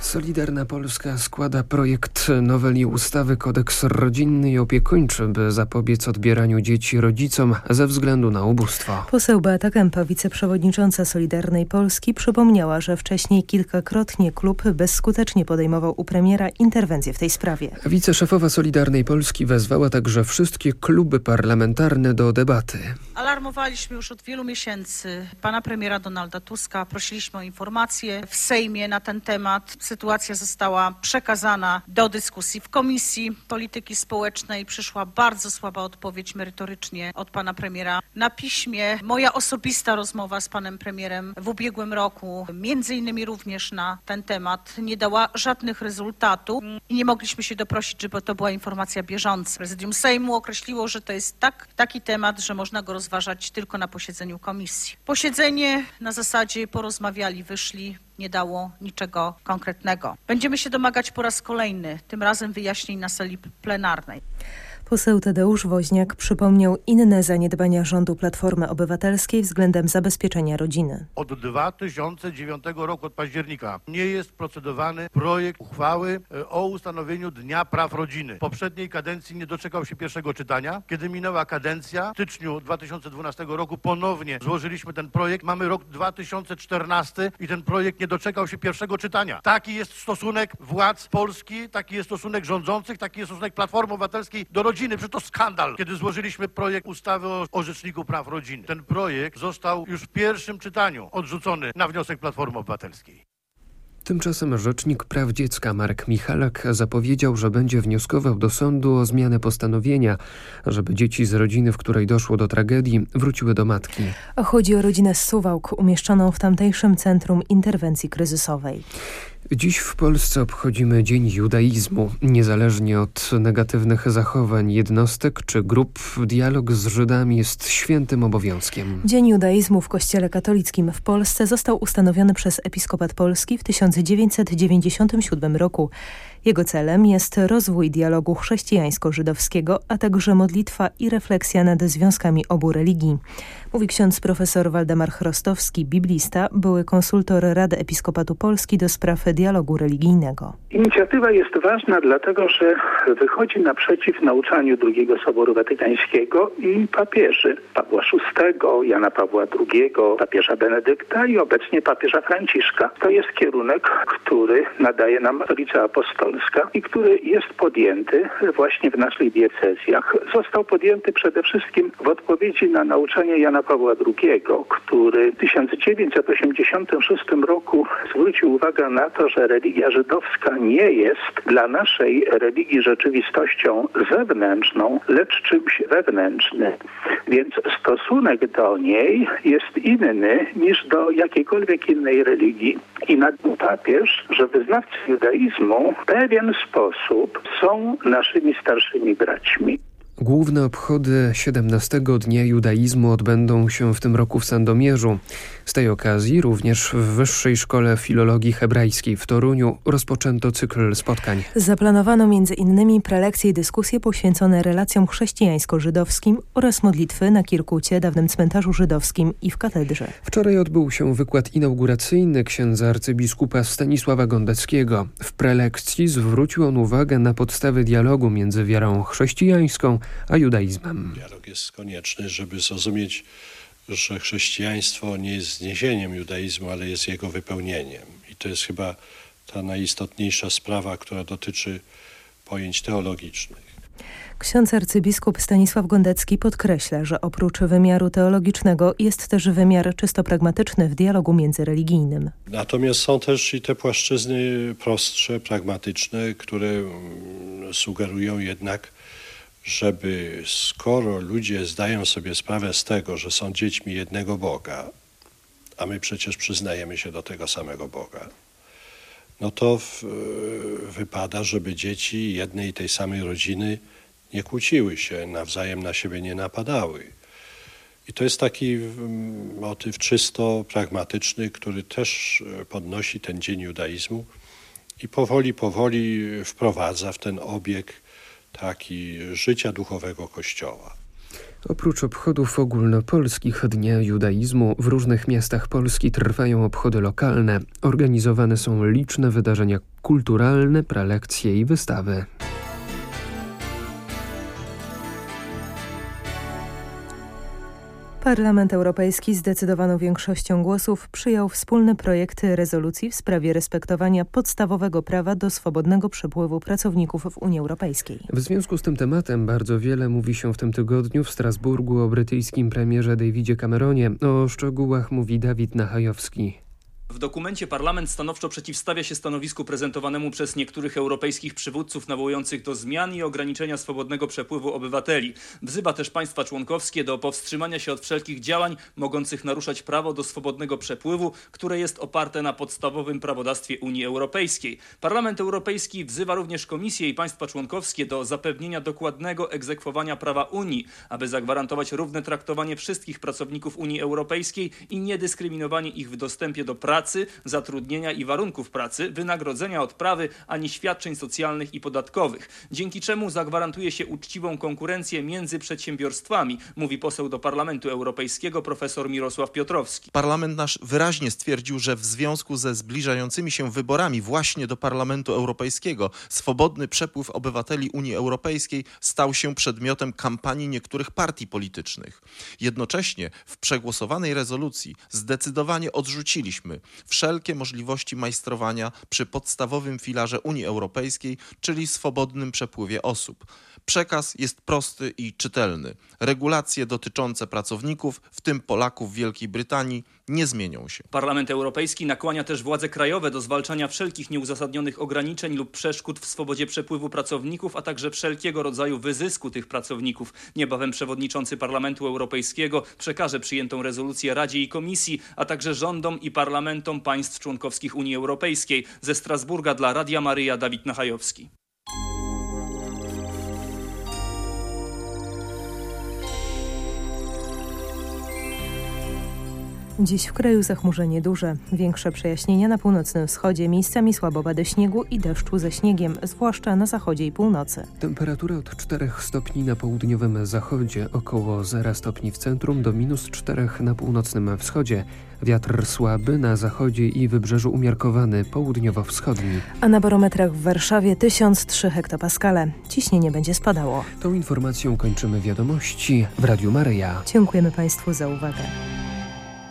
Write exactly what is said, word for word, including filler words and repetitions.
Solidarna Polska składa projekt noweli ustawy Kodeks rodzinny i opiekuńczy, by zapobiec odbieraniu dzieci rodzicom ze względu na ubóstwo. Poseł Beata Kępa, wiceprzewodnicząca Solidarnej Polski, przypomniała, że wcześniej kilkakrotnie klub bezskutecznie podejmował u premiera interwencję w tej sprawie. Wiceszefowa Solidarnej Polski wezwała także wszystkie kluby parlamentarne do debaty. Alarmowaliśmy już od wielu miesięcy pana premiera Donalda Tuska, prosiliśmy o informacje w Sejmie na ten temat. Sytuacja została przekazana do dyskusji w Komisji Polityki Społecznej. Przyszła bardzo słaba odpowiedź merytorycznie od pana premiera na piśmie. Moja osobista rozmowa z panem premierem w ubiegłym roku, między innymi również na ten temat, nie dała żadnych rezultatów i nie mogliśmy się doprosić, żeby to była informacja bieżąca. Prezydium Sejmu określiło, że to jest tak, taki temat, że można go rozważać tylko na posiedzeniu komisji. Posiedzenie na zasadzie porozmawiali, wyszli. Nie dało niczego konkretnego. Będziemy się domagać po raz kolejny, tym razem wyjaśnień na sali plenarnej. Poseł Tadeusz Woźniak przypomniał inne zaniedbania rządu Platformy Obywatelskiej względem zabezpieczenia rodziny. Od dwa tysiące dziewiątego roku, od października, nie jest procedowany projekt uchwały o ustanowieniu Dnia Praw Rodziny. W poprzedniej kadencji nie doczekał się pierwszego czytania. Kiedy minęła kadencja, w styczniu dwa tysiące dwunastego roku ponownie złożyliśmy ten projekt. Mamy rok dwa tysiące czternasty i ten projekt nie doczekał się pierwszego czytania. Taki jest stosunek władz Polski, taki jest stosunek rządzących, taki jest stosunek Platformy Obywatelskiej do rodziny. Przecież to skandal, kiedy złożyliśmy projekt ustawy o, o Rzeczniku Praw Rodziny. Ten projekt został już w pierwszym czytaniu odrzucony na wniosek Platformy Obywatelskiej. Tymczasem Rzecznik Praw Dziecka Marek Michalak zapowiedział, że będzie wnioskował do sądu o zmianę postanowienia, żeby dzieci z rodziny, w której doszło do tragedii, wróciły do matki. Chodzi o rodzinę z Suwałk, umieszczoną w tamtejszym Centrum Interwencji Kryzysowej. Dziś w Polsce obchodzimy Dzień Judaizmu. Niezależnie od negatywnych zachowań jednostek czy grup, dialog z Żydami jest świętym obowiązkiem. Dzień Judaizmu w Kościele katolickim w Polsce został ustanowiony przez Episkopat Polski w tysiąc dziewięćset dziewięćdziesiątym siódmym roku. Jego celem jest rozwój dialogu chrześcijańsko-żydowskiego, a także modlitwa i refleksja nad związkami obu religii. Mówi ksiądz profesor Waldemar Chrostowski, biblista, były konsultor Rady Episkopatu Polski do spraw dialogu religijnego. Inicjatywa jest ważna dlatego, że wychodzi naprzeciw nauczaniu drugiego Soboru Watykańskiego i papieży Pawła szóstego, Jana Pawła drugiego, papieża Benedykta i obecnie papieża Franciszka. To jest kierunek, który nadaje nam Stolica Apostolska i który jest podjęty właśnie w naszych diecezjach. Został podjęty przede wszystkim w odpowiedzi na nauczanie Jana Pawła drugiego, który w tysiąc dziewięćset osiemdziesiątym szóstym roku zwrócił uwagę na to, że religia żydowska nie jest dla naszej religii rzeczywistością zewnętrzną, lecz czymś wewnętrznym. Więc stosunek do niej jest inny niż do jakiejkolwiek innej religii. I na tym papież, że wyznawcy judaizmu w pewien sposób są naszymi starszymi braćmi. Główne obchody siedemnastego Dnia Judaizmu odbędą się w tym roku w Sandomierzu. Z tej okazji również w Wyższej Szkole Filologii Hebrajskiej w Toruniu rozpoczęto cykl spotkań. Zaplanowano między innymi prelekcje i dyskusje poświęcone relacjom chrześcijańsko-żydowskim oraz modlitwy na Kirkucie, dawnym cmentarzu żydowskim i w katedrze. Wczoraj odbył się wykład inauguracyjny księdza arcybiskupa Stanisława Gondeckiego. W prelekcji zwrócił on uwagę na podstawy dialogu między wiarą chrześcijańską a judaizmem. Dialog jest konieczny, żeby zrozumieć, że chrześcijaństwo nie jest zniesieniem judaizmu, ale jest jego wypełnieniem. I to jest chyba ta najistotniejsza sprawa, która dotyczy pojęć teologicznych. Ksiądz arcybiskup Stanisław Gondecki podkreśla, że oprócz wymiaru teologicznego jest też wymiar czysto pragmatyczny w dialogu międzyreligijnym. Natomiast są też i te płaszczyzny prostsze, pragmatyczne, które sugerują jednak, żeby skoro ludzie zdają sobie sprawę z tego, że są dziećmi jednego Boga, a my przecież przyznajemy się do tego samego Boga, no to w, wypada, żeby dzieci jednej i tej samej rodziny nie kłóciły się, nawzajem na siebie nie napadały. I to jest taki motyw czysto pragmatyczny, który też podnosi ten Dzień Judaizmu i powoli, powoli wprowadza w ten obieg taki życia duchowego Kościoła. Oprócz obchodów ogólnopolskich Dnia Judaizmu w różnych miastach Polski trwają obchody lokalne. Organizowane są liczne wydarzenia kulturalne, prelekcje i wystawy. Parlament Europejski zdecydowaną większością głosów przyjął wspólny projekt rezolucji w sprawie respektowania podstawowego prawa do swobodnego przepływu pracowników w Unii Europejskiej. W związku z tym tematem bardzo wiele mówi się w tym tygodniu w Strasburgu o brytyjskim premierze Davidzie Cameronie. O szczegółach mówi Dawid Nachajowski. W dokumencie Parlament stanowczo przeciwstawia się stanowisku prezentowanemu przez niektórych europejskich przywódców nawołujących do zmian i ograniczenia swobodnego przepływu obywateli. Wzywa też państwa członkowskie do powstrzymania się od wszelkich działań mogących naruszać prawo do swobodnego przepływu, które jest oparte na podstawowym prawodawstwie Unii Europejskiej. Parlament Europejski wzywa również Komisję i państwa członkowskie do zapewnienia dokładnego egzekwowania prawa Unii, aby zagwarantować równe traktowanie wszystkich pracowników Unii Europejskiej i niedyskryminowanie ich w dostępie do pracy, pracy, zatrudnienia i warunków pracy, wynagrodzenia odprawy, ani świadczeń socjalnych i podatkowych, dzięki czemu zagwarantuje się uczciwą konkurencję między przedsiębiorstwami, mówi poseł do Parlamentu Europejskiego profesor Mirosław Piotrowski. Parlament nasz wyraźnie stwierdził, że w związku ze zbliżającymi się wyborami właśnie do Parlamentu Europejskiego swobodny przepływ obywateli Unii Europejskiej stał się przedmiotem kampanii niektórych partii politycznych. Jednocześnie w przegłosowanej rezolucji zdecydowanie odrzuciliśmy wszelkie możliwości majstrowania przy podstawowym filarze Unii Europejskiej, czyli swobodnym przepływie osób. Przekaz jest prosty i czytelny. Regulacje dotyczące pracowników, w tym Polaków w Wielkiej Brytanii, nie zmienią się. Parlament Europejski nakłania też władze krajowe do zwalczania wszelkich nieuzasadnionych ograniczeń lub przeszkód w swobodzie przepływu pracowników, a także wszelkiego rodzaju wyzysku tych pracowników. Niebawem przewodniczący Parlamentu Europejskiego przekaże przyjętą rezolucję Radzie i Komisji, a także rządom i parlamentom państw członkowskich Unii Europejskiej. Ze Strasburga dla Radia Maryja Dawid Nachajowski. Dziś w kraju zachmurzenie duże. Większe przejaśnienia na północnym wschodzie, miejscami słabowady śniegu i deszczu ze śniegiem, zwłaszcza na zachodzie i północy. Temperatura od czterech stopni na południowym zachodzie, około zera stopni w centrum do minus czterech na północnym wschodzie. Wiatr słaby na zachodzie i wybrzeżu umiarkowany, południowo-wschodni. A na barometrach w Warszawie tysiąc trzy hektopaskale. Ciśnienie będzie spadało. Tą informacją kończymy wiadomości w Radiu Maryja. Dziękujemy Państwu za uwagę.